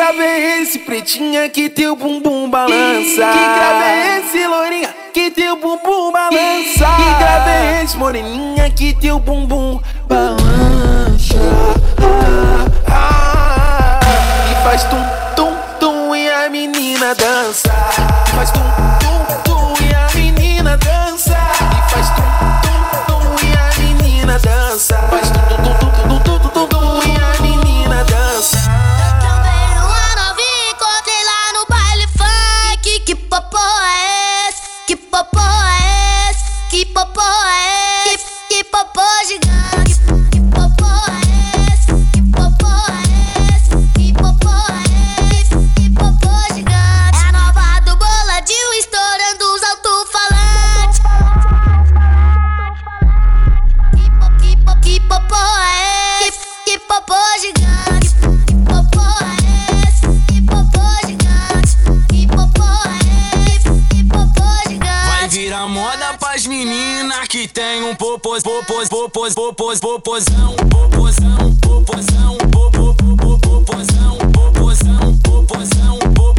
grave é esse, pretinha, que teu bumbum balança? Que grave é esse, loirinha, que teu bumbum balança? Que grave é esse, moreninha, que teu bumbum balança? E faz tum, tum, tum e a menina dança. E faz tum, tum, tum e a menina dança. E faz tum, tum, tum e a menina dança. Faz tum, tum, tum, tum, tum, tum, tum, tum e a menina dança. Também uma novinha encontrei lá no baile funk. Que popô é esse? Que popô é esse? Que popô é esse? Que popô gigante? Que popô é esse? Que popô é esse? Que popô é esse? Que popô gigante? É a nova do Boladinho estourando os alto-falantes. Que popô é esse? Que popô gigante? Que popô é esse? Que popô gigante? Que popô é esse? Que popô gigante? Vai virar moda pras meninas que tem um popozão, popozão, popozão, popozão, popozão, popozão, popozão.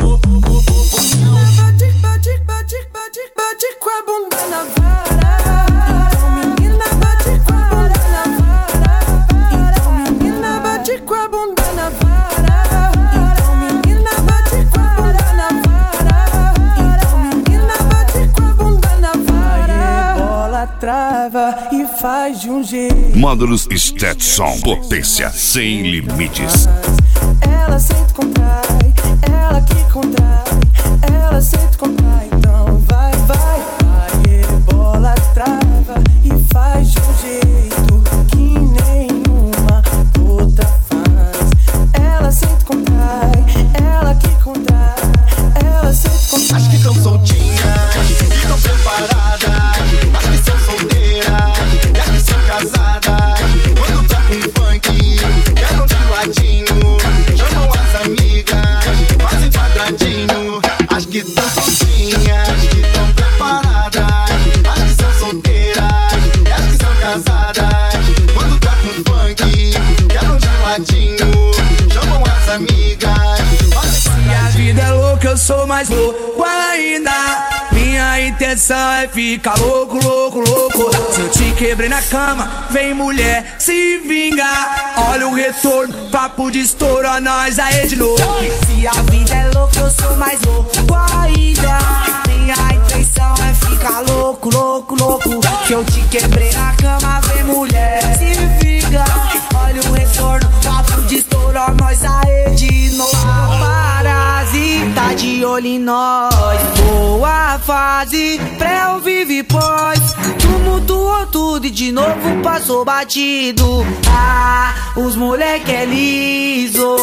Bate com a bunda na vara. Então menina, bate com a bunda na vara. Então menina, bate com a bunda na vara. Então menina, bate com a bunda na vara. Então menina, bate com a bunda na vara. Bola trava e faz de um jeito. Módulos Stetson, potência sem limites. Ela sente contrai, ela que contrai, ela sente contrai, então vai, vai, vai. Bola trava e faz de um jeito que nenhuma outra faz. Ela sente contrai, ela que contrai, ela sente contrai. As que tão soltinhas, que tão preparadas, as que são solteiras e as que são casadas. Quando tá com funk, quebram de ladinho, chamam as amigas, fazem quadradinho. As que tão soltinhas, que tão preparadas, as que são solteiras e as que são casadas. Quando tá com funk, quebram de ladinho, chamam as amigas, fazem quadradinho. Se a vida é louca, eu sou mais louco ainda. Minha intenção é ficar louco, louco, louco. Se eu te quebrei na cama, vem mulher, se vinga. Olha o retorno, papo de estouro, a nós aí de novo. Se a vida é louca, eu sou mais louco ainda. Minha intenção é ficar louco, louco, louco. Se eu te quebrei na cama, vem mulher, se vinga. Olha o retorno, papo de estouro, a nós aí de novo. Parasita de olho em nós. Boa fase, pré ou vive pós. Tumultuou tudo e de novo passou batido. Ah, os moleque é liso.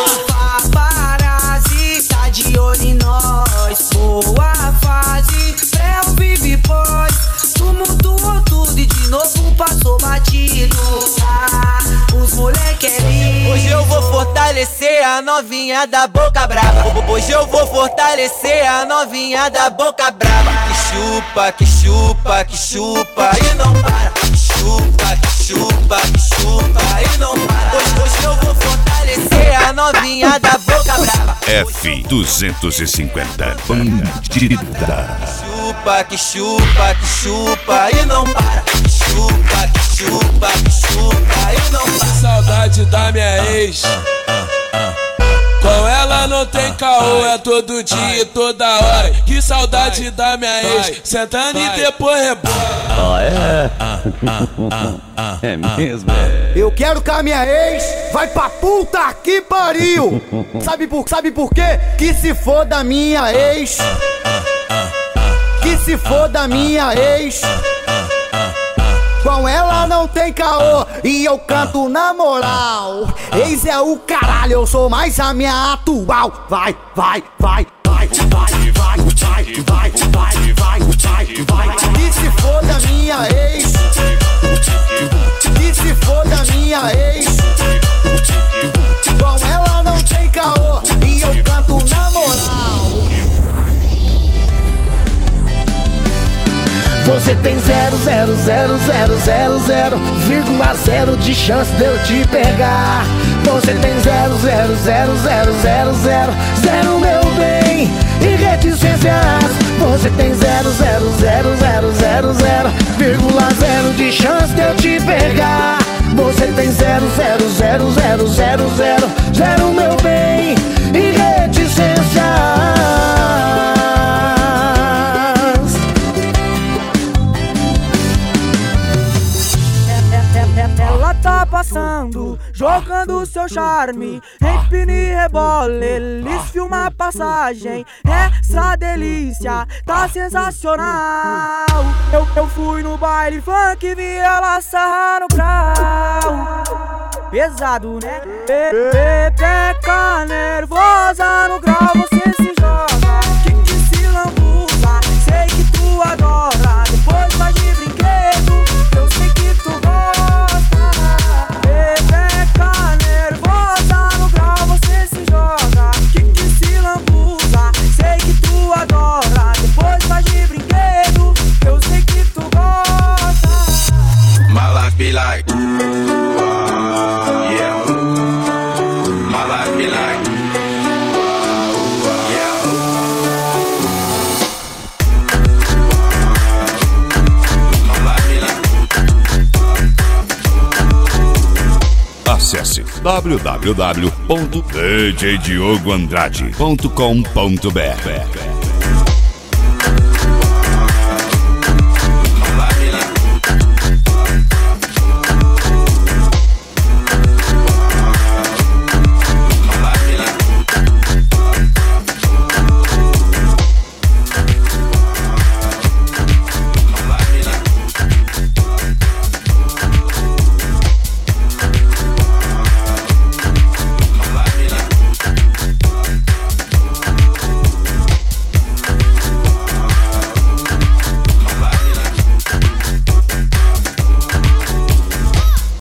Parasita de olho em nós. Boa fase, pré ou vive pós. Tumultuou tudo e de novo passou batido. Ah, os moleque é liso. Hoje eu vou fortalecer a novinha da boca brava. Hoje eu vou fortalecer a novinha da boca brava. Que chupa, que chupa, que chupa e não para. Que chupa, que chupa, que chupa e não para. Hoje eu vou fortalecer a novinha da boca brava. F250 Bandida. Chupa, que chupa, que chupa e não para. Que chupa, que chupa, que chupa e não para. Saudade da minha ex. Com ela não tem caô, é todo dia e toda hora. Que saudade da minha ex, sentando e depois rebola. É mesmo? Eu quero que a minha ex vai pra puta que pariu. Sabe por quê? Que se for da minha ex. Que se for da minha ex. Com ela não tem caô e eu canto na moral. Ex é o caralho, eu sou mais a minha atual. Vai, vai, vai, vai, vai, vai, vai, vai, vai, vai, vai. E se for da minha ex. E se for da minha ex. Com ela não tem caô e eu canto na moral. Você tem 0,0 de chance de eu te pegar. Você tem 0,00000 zero, meu bem, e reticências. Ela tá passando, jogando seu charme, empine e rebola, eles filmam a passagem. Essa delícia tá sensacional. Eu fui no baile funk, vi ela sarrar no grau. Pesado, né? Pepeca nervosa no grau, você se joga, que se lambuza. Sei que tu adora, depois vai de brinquedo, eu sei que tu gosta. Pepeca nervosa no grau, você se joga, que se lambuza. Sei que tu adora, depois vai de brinquedo, eu sei que tu gosta. My life be like Acesse www.djdiogoandrade.com.br